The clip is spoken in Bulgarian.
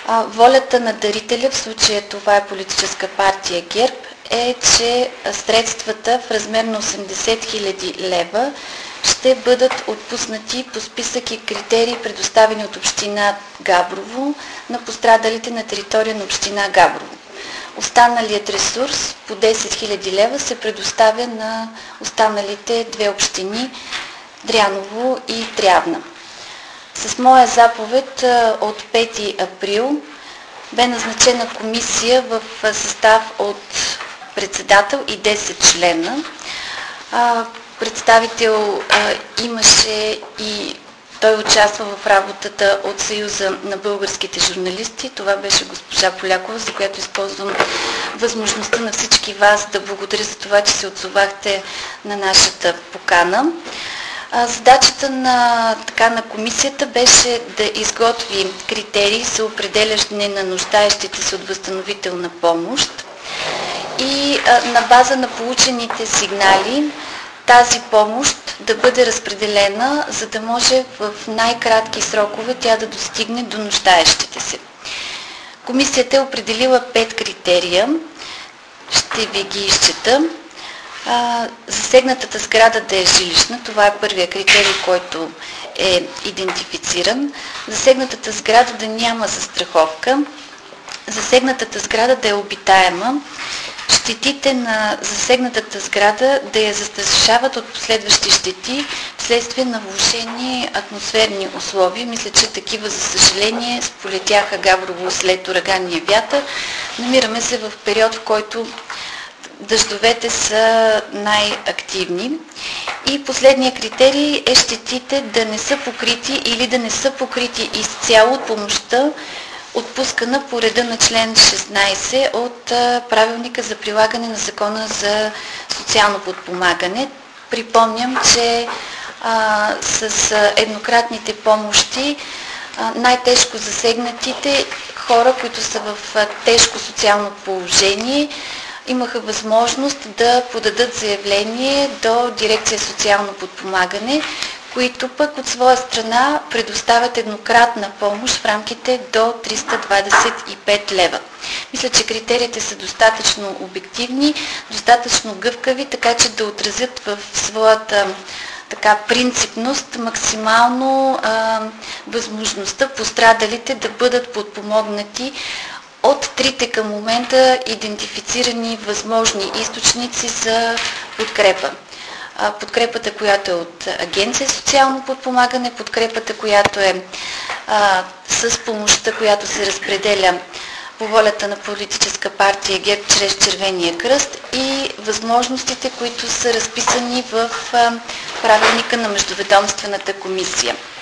Волята на дарителя, в случая това е политическа партия ГЕРБ, е, че средствата в размер на 80 000 лева ще бъдат отпуснати по списък и критерии, предоставени от община Габрово на пострадалите на територия на община Габрово. Останалият ресурс по 10 000 лева се предоставя на останалите две общини Дряново и Трявна. С моя заповед от 5 април бе назначена комисия в състав от председател и 10 члена. Представител имаше и той участва в работата от Съюза на българските журналисти. Това беше госпожа Полякова, за която използвам възможността на всички вас да благодаря за това, че се отзовахте на нашата покана. Задачата на комисията беше да изготви критерии за определяне на нуждаещите се от възстановителна помощ и на база на получените сигнали тази помощ да бъде разпределена, за да може в най-кратки срокове тя да достигне до нуждаещите се. Комисията е определила 5 критерия. Ще ви ги изчета. Засегнатата сграда да е жилищна, това е първия критерий, който е идентифициран. Засегнатата сграда да няма застраховка. Засегнатата сграда да е обитаема. Щетите на засегнатата сграда да я застрашават от последващи щети вследствие на влошени атмосферни условия. Мисля, че такива, за съжаление, сполетяха Габрово след ураганния вятър. Намираме се в период, в който дъждовете са най-активни. И последният критерий е щетите да не са покрити или да не са покрити изцяло от помощта, отпускана по реда на член 16 от правилника за прилагане на Закона за социално подпомагане. Припомням, че с еднократните помощи най-тежко засегнатите хора, които са в тежко социално положение, имаха възможност да подадат заявление до дирекция социално подпомагане, които пък от своя страна предоставят еднократна помощ в рамките до 325 лева. Мисля, че критериите са достатъчно обективни, достатъчно гъвкави, така че да отразят в своята принципност максимално възможността пострадалите да бъдат подпомогнати от трите към момента идентифицирани възможни източници за подкрепа. Подкрепата, която е от Агенция социално подпомагане, подкрепата, която е с помощта, която се разпределя по волята на политическа партия ГЕРБ чрез Червения кръст и възможностите, които са разписани в правилника на Междуведомствената комисия.